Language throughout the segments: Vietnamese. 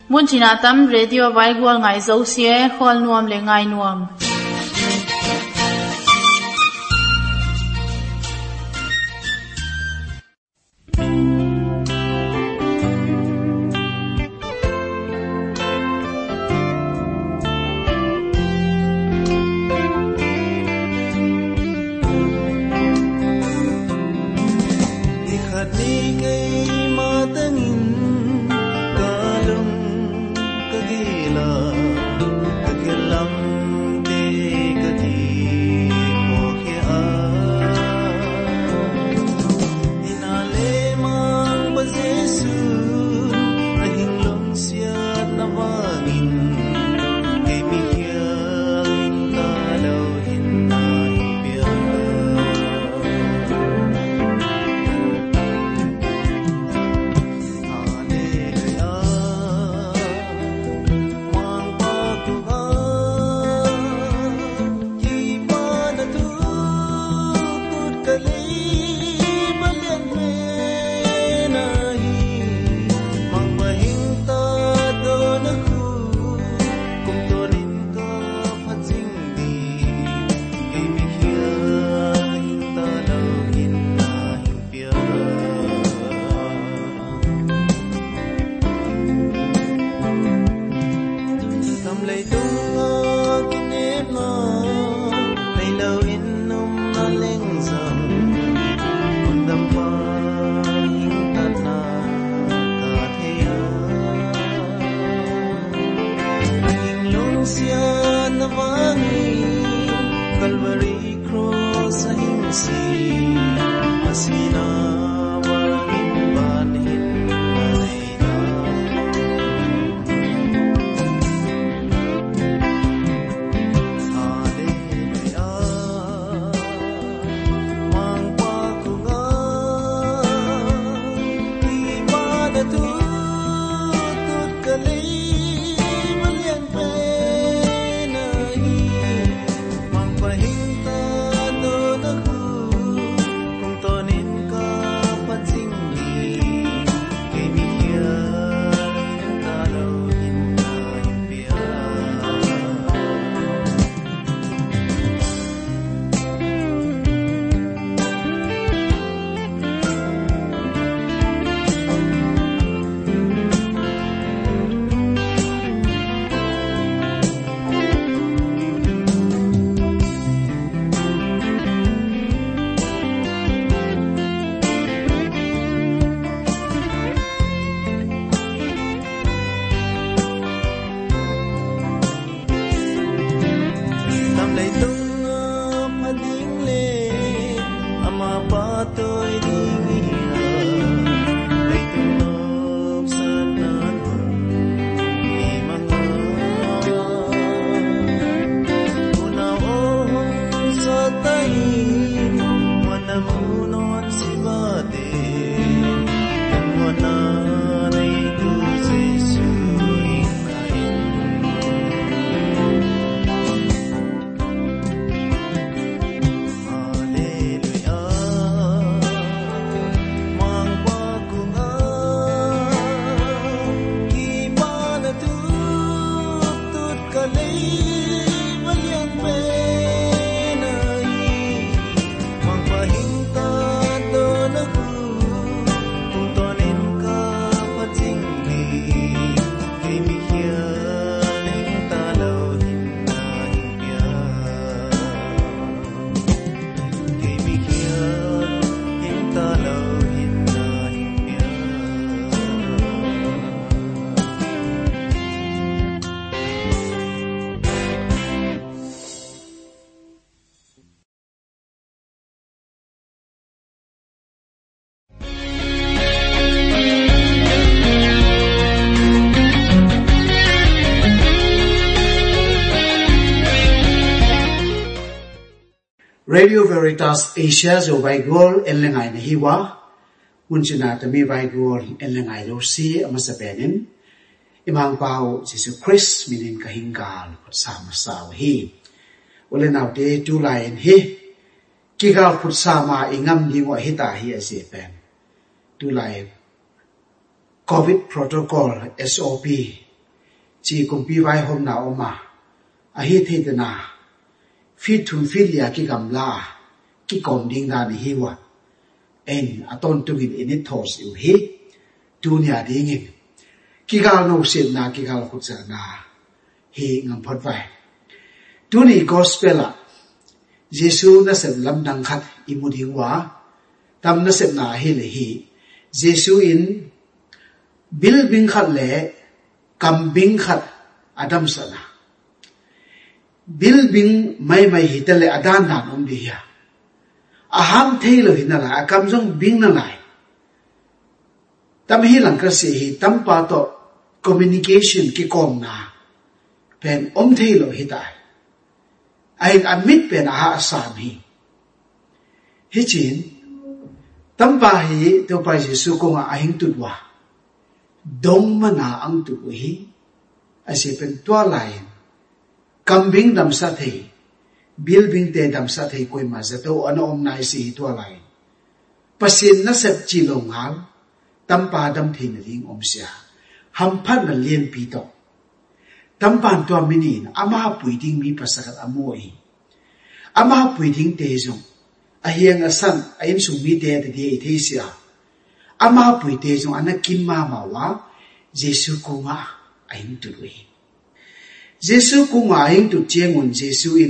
Mun china tam radio Vaigwal ngai zo sie khol nuam le ngai nuam. Radio Veritas Asia zo Vaigwal enlengai na hiwa munchina tami Vaigwal enlengai lo si amasabenin imang pao Jesus Christ minin kahinggal sama saw hi wala naw de July hi kigal put sama ingam dingwa hita hi asipen July COVID protocol SOP chỉ cùng pi vai hôm nào mà hi thế thế na phi thun phi lia ki gam la ki kom ding na ni hi wa en aton tu gin in thos u hi dunia ding in ki gal no sin na ki gal khu cha na hi ngam phot vai tu ni gospel a Giêsu na sep lam dang khat imuding wa tam na sep na hi le hi Giêsu in bil bing khat le kam bing khat adam sana bil bing mai hi te le adan dan om di ya aham thei lo hin na kam jong bing na lai tam hi lang ka se hi tam pa to communication ki kom na pen om thei lo hi tai ai admit pen a sam hi chin tam pa hi to pa Giêsu ko nga ahing tu wa dong mana ang tu hi ase pen tua lai kambing dam sa thei building te dam sa thei koi ma za to anom nai si tua lai pasin na sep chi long hal tam pa dam thin ring om sia ham phat na lien pi to tam pan to minin ama pui ding mi pasakat amoi ama pui ding te jong a hiang a san a in sung mi te te di the sia ama pui te jong anakin ma ma wa Giêsu ku nga aing tu lui Giêsu ku nga aing tu chengun Giêsu in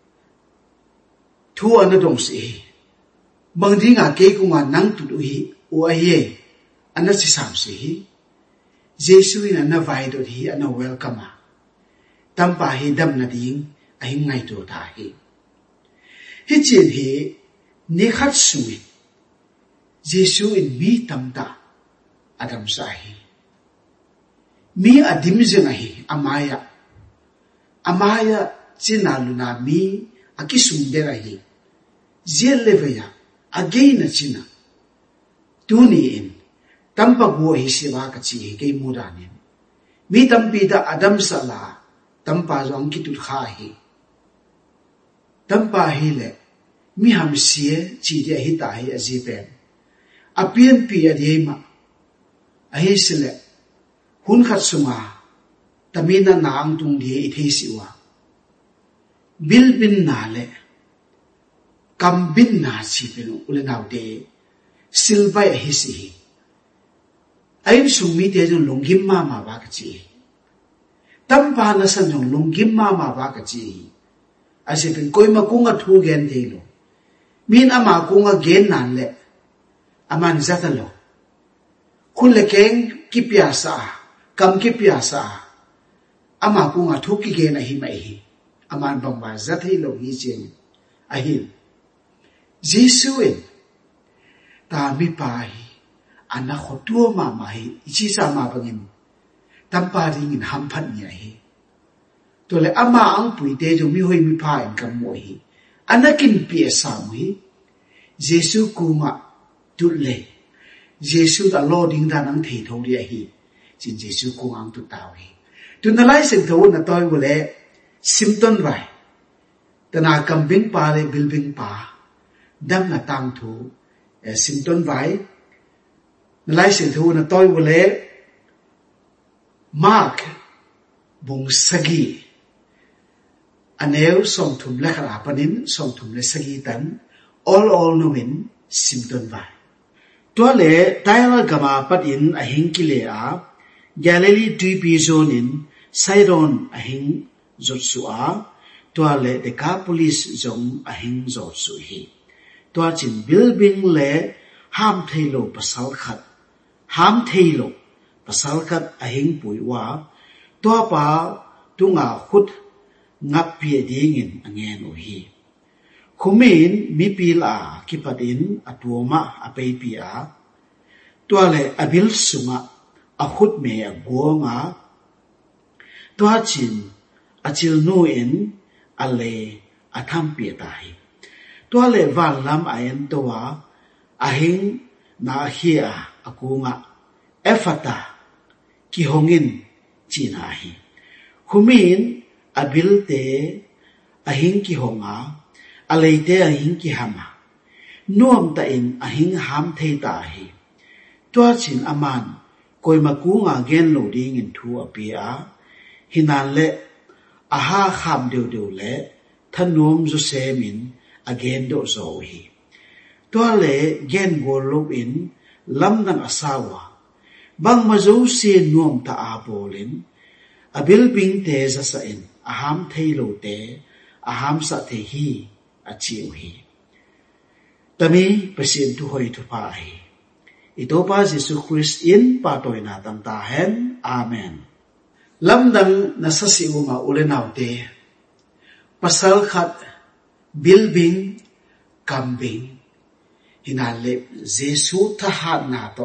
thu an dong si bang ding a ke ku nga nang tu lui o a ye ana si sam si Giêsu in ana vai do hi ana welcome tam pa hi dam na ding aing ngai tu ta hi chin hi ni khat sui Giêsu in mi tam ta adam sa hi mi adim jeng hi amaya china luna mi akisum de hi zel leveya again china tuni in tampa go hi siwa ka chi ke mudani mi tampi da adam sala tampa jong ki tu kha hi tampa hi le mi ham sie chi de hi ta hi aji pen apien pi adi ma ahi sile hun khat sunga tamina naang tung di ithei siwa bil bin na le kam bin na chi pelu ule naw de silbai hi si aim sung mi te jong longgim ma ma ba ka chi tam pa na san jong longgim ma ma ba ka chi ase pen koi ma kunga thu gen de lo min ama kunga gen nan le aman zatalo khun le keng ki piasa kam ki piasa ama kunga thu ki gen a hi mai hi aman bang ba zathi lo hi chen a hi Giêsu in ta mi pa hi ana khotua ma ma hi ichi sa ma bangin tampa ring in ham phat nya hi to le ama ang pui te jo mi hoi mi pa in kam mo hi anakin pi sa mo hi Giêsu kuma tu le Giêsu da lo ding da nang thei tho ri hi sin Giêsu ku ang tu taw hi tu na lai sen tho na toy wo le symptom vai tana kam bin pa le bil bin pa dam na tang thu symptom vai na lai sen tho na toy wo le mark bung sagi aneu som thum le khara panin som thum le sagi tan all no win symptom vai to le tayal gama patin ahing kile a Galilee tui zone in Sidon ahing zotsu a to le Decapolis zong ahing zotsu hi to chin building le ham thailo pasal khat ham thailo pasal khat ahing puiwa to pa tunga khut ngap pi ding in angen o hi khumin mi pila kipadin atuama apei pia to le abil sunga akhut me agonga to chin achil no in ale atham pi tai to le van lam ayen to wa ahing na hia akunga efata ki hongin china hi khumin abil te ahing ki honga aleite ahing ki hama nuam ta in ahing ham thei ta hi to chin aman koi ma ku nga gen lo ding in thu apia hinan le aha kham deu le thanum zu semin again do zo hi to le gen gol lop in lam nang asawa bang mazo se nuam ta a bolin abil ping te za sa in aham thailo te aham sa the hi achiu hi tami pasin tu hoi tu pa hi ito pa Jesus Christ in pa toy na tam ta hen amen lamdang nasasi uma ulenaw te pasal khat bilbing kambing hinale Jesu thahat na to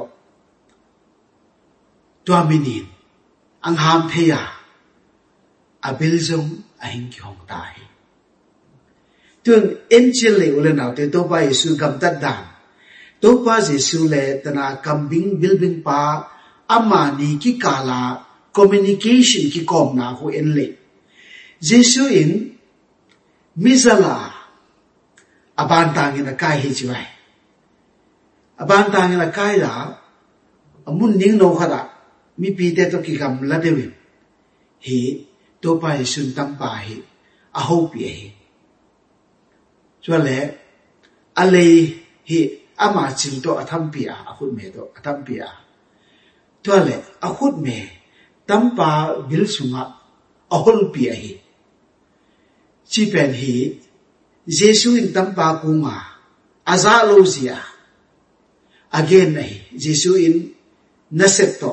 tuaminin ang ham theya abilzong ahing kyong tai tun angel le ulenaw te to pa Jesu gam tat dan to pa Jesu le tana kambing bilbing pa amani ki kala communication ki kom na ho en le Jesu in mizala abantangin na kai hi chiwai abantangin na kai da amun ning no khada mi pi te to ki kam la dewi hi to pa sun tam pa hi a ho pi hi chwale ale hi ama ching to atham pi a khut me to atham pi a chwale a khut me tam pa bil sunga a hol pi hi chi pen hi Jesu in tampa kunga azalo zia again nahi Jesu in naset to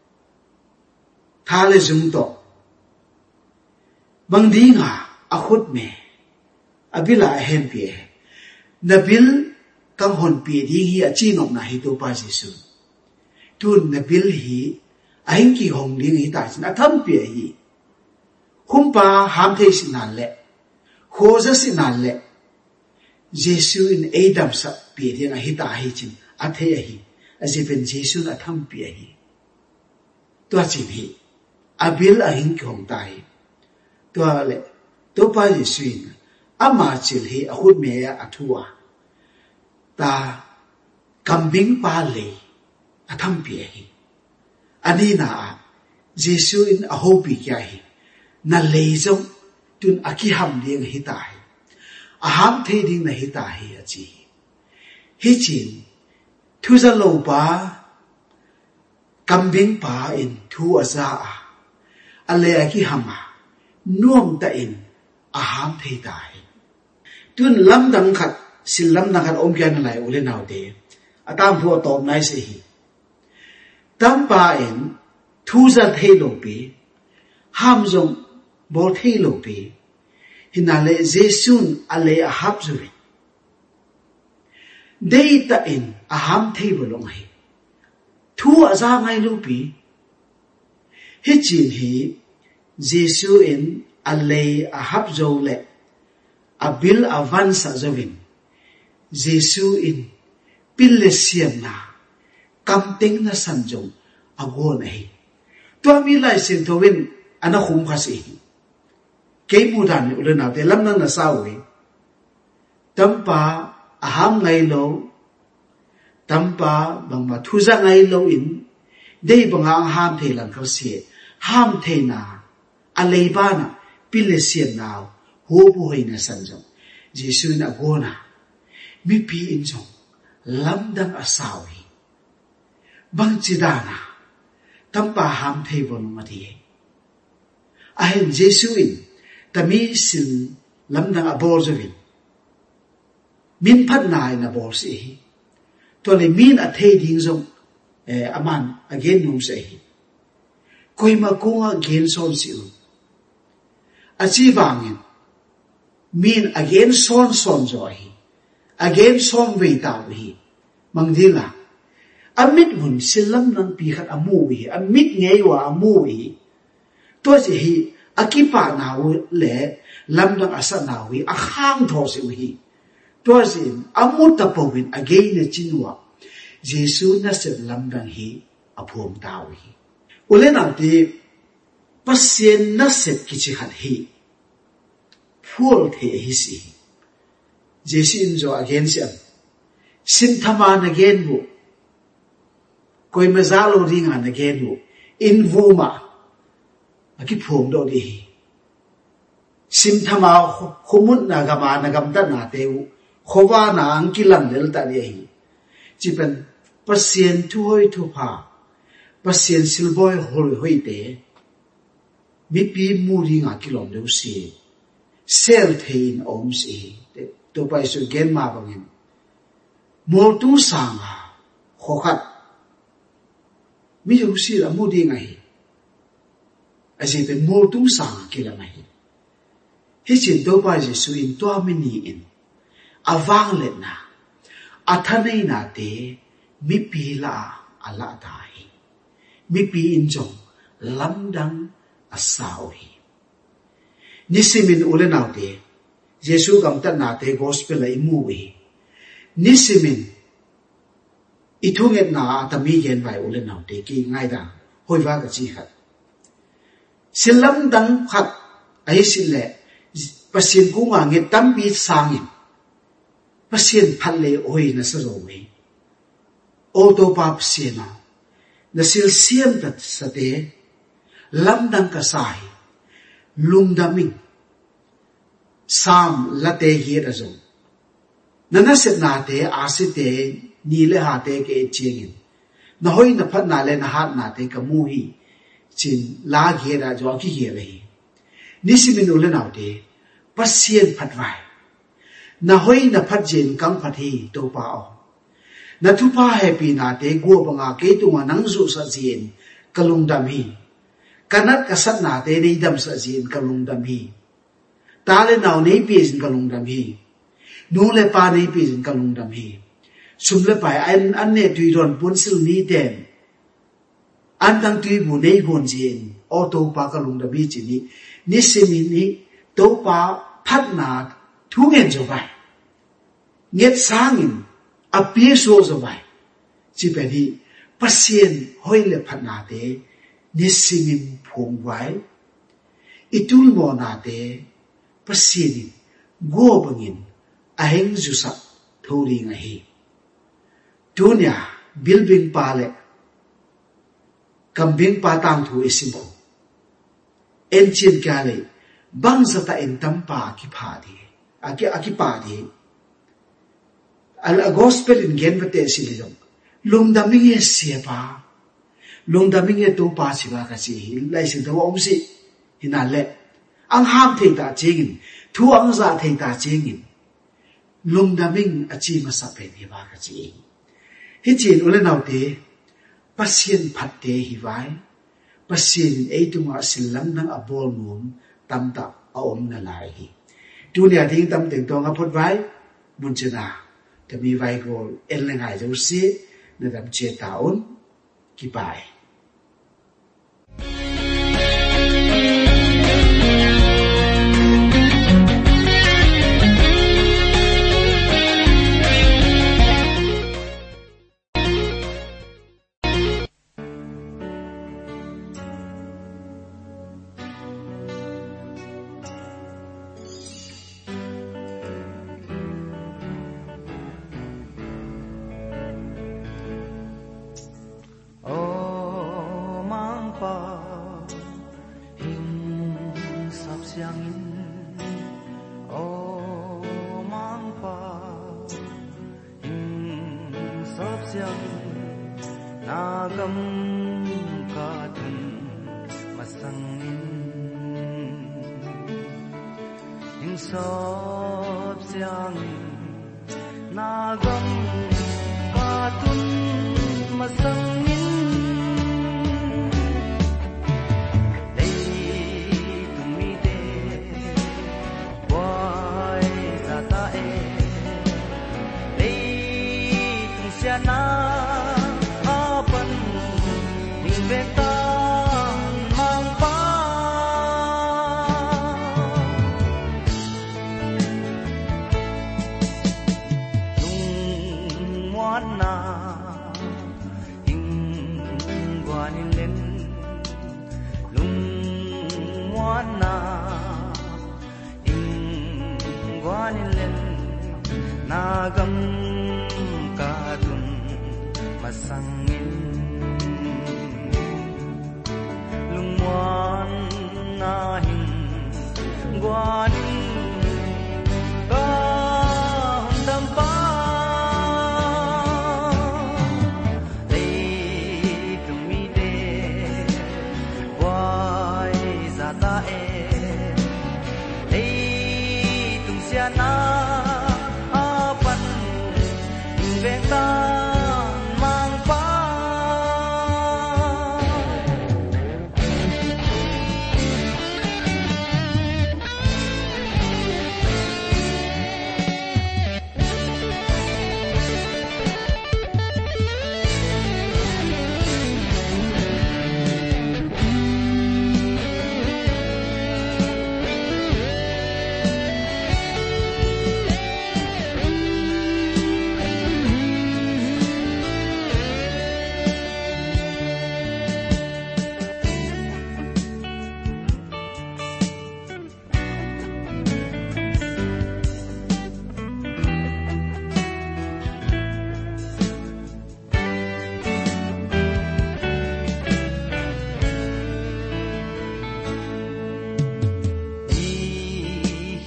thale zum to bangdinga akhut me abila hen pie nabil kang hon pie di hi achi nok na hi to pa Jesu tun nabil hi ahin ki hong ding hi ta sin atham pie hi humpa ham the sinan le khoza sinan le Jesu in Adam sa pi ding a hita hi chin a the hi azipen Jesu na tham pi hi to chin hi abil a hin khong tai to le to pa Jesu in ama chil hi a hut me a thua ta kambing pa le a tham pi hi ani na Jesu in a ho pi kya hi na le zong tun akiham ding hi tai aham the ding na hi ta hi achi hi chin thu za lo pa kambing pa in thu aza ale aki hama nuam ta in aham the ta hi tun lam dang khat sil lam dang khat om kya na lai ule naw te atam phu tom nai se hi tam pa in thu za the lo pi ham zong bol the lo pi hinale Jesun ale ahap zuwi deita in aham thei bolong hi thu aza ngai lupi hi chin hi Jesu in ale ahap zo le abil avansa zawin Jesu in pilesiam na kamting na sanjong agon hi to mi lai sin thowin ana khum khasi cái mù đàn này ulen nào thế lắm năng là sao vậy tấm pa aham ngay lâu tấm pa bằng mà thu ra ngay lâu in đây bằng hàng ham thế làm câu xịa ham thế na alay ba na pile xiên nào hô bù hay na san giống Giêsu na gona mi pi in giống lắm đăng à sao vậy bằng chỉ đà na tấm pa ham thế vốn mà thì ahen Giêsu in tami sil lamdang abor zawin min phat nai na bor si hi to le min a the ding zong aman again num se hi koi ma konga gen son si u achi wangin min again son zo hi again son ve ta hi mangdila amit hun silam nan pi khat amu hi amit ngei wa amu hi to ji hi akipa naw le lamdang asa naw hi akhang tho si hi to sin amut ta powin again na chinwa Jesu na set lamdang hi aphom taw hi ulena ti pasien na set kichi khat hi phul the hi si Jesu in zo again siam sin thama na gen bu koi mazalo ringa na gen bu in vuma aki phum do di sim thama khumut na gama na gamta na teu khowa na angkilan lel ta di hi chipen pasien thu hoi thu pha pasien silboy hol hoi te mi pi muri nga kilom deu si sel thein om si to pai su gen ma bangin mol tu sanga khokhat mi ru si la mu di ngai asi te mol tu sanga kila mai hi chin to pai su in to mi ni in awang le na athanei na te mi pi la ala dai mi pi in jong lamdang asao hi nisimin ulenaw te Jesu kam ta na te gospel la imu hi nisimin ithunget na atami gen vai ulenaw te ki ngai da hoiwa ka chi khat silam dang khat ai sile pasien ku nga nge tambi sangin pasien phalle oi na sa ro we auto pap siena na sil siam tat sate lamdang ka sai lungdaming sam late hi razo nana set na te asite ni le ha te ke chingin na hoi na phat na le na hat na te ka mu hi chin la ge ra jo ki ge le ni simin ule naw te pasien phat vai na hoi na phat jin kang phat hi to pa o na thu pa happy na te go banga ke tu nga nang zu sa jin kalungdam hi kanat kasat na te nei dam sa jin kalungdam hi ta le naw nei pi jin kalungdam hi nu le pa nei pi jin kalungdam hi sum le pai an ne tui ron pun sil ni ten an tang tui bu nei bon jin auto pa kalungdam hi chi ni simi ni to pa phat na thu ngen jo bai nget sangin apie so zo bai chi pe ni pasien hoi le phat na te nisimin phung vai itul mo na te pasien go bangin aheng jusa thori nga hi dunya bilbing pale kambing patang thu isimbo enchin kale bang zata en tampa ki phadi aki pa di al gospel in gen vate sililong lungdaming ye siapa lungdaming ye to pa siwa ka si lai sin thaw om si hinale ang ham thei ta chingin thu ang za thei ta chingin lungdaming achi ma sa pe ni ba ka chi hi chin ule naw te pasien phat te hi vai pasien ei tu ma silam nang abol mum tam ta a om na lai hi dunia ding tam teng to nga phot vai mun chena te mi vai gol en le ngai jo si na dam che ta on ki bai lungwan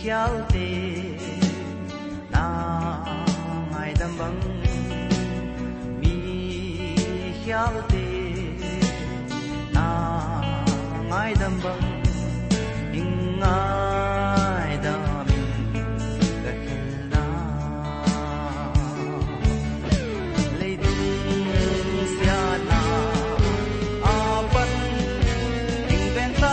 hiao te na ngai dam bang mi hiao te na ngai dam bang ing ngai dam ka na le ding sia na apan ing venta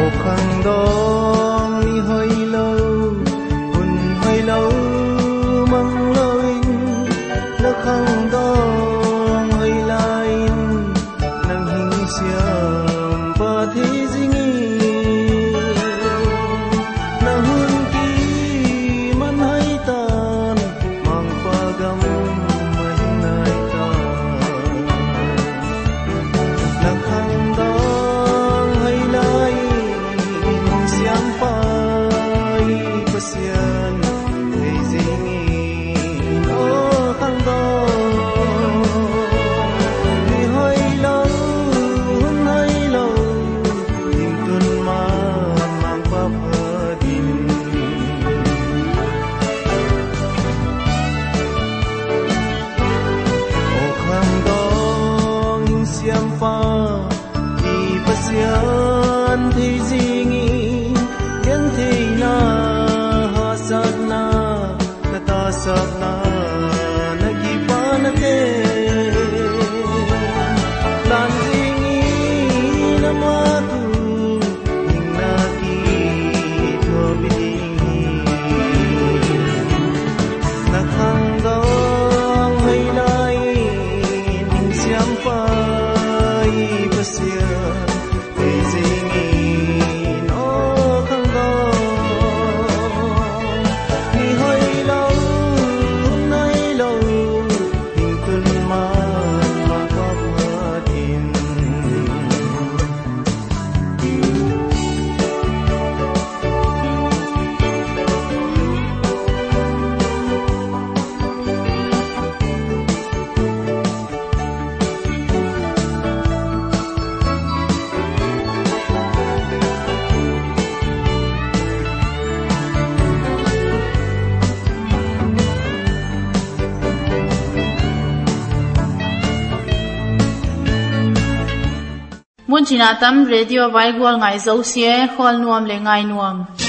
khang dong mi hoi lâu hun hoi lâu mang loin na khang dong hoi lain nang hing siam pa thế zingi na hun ki man hai tan mang pa gam mai nai ta na khang dong hoi lain siam pa pasian thế zingi o khang dong mi hoi lâu hun hoi lâu tim tun ma mang pa din o khang dong siam pa di pasian thế zingi ken thế na ha sak na ta sak na nagi pa na te lan zingi na ma tu ning na ki tho bi na khang dong hai lai ning siam pa pasian thế zingi no khang dong mi hoi lâu nai lâu hình tuần ma pa din Mun china tam radio Bible ngai zo sie hol nuam le ngai nuam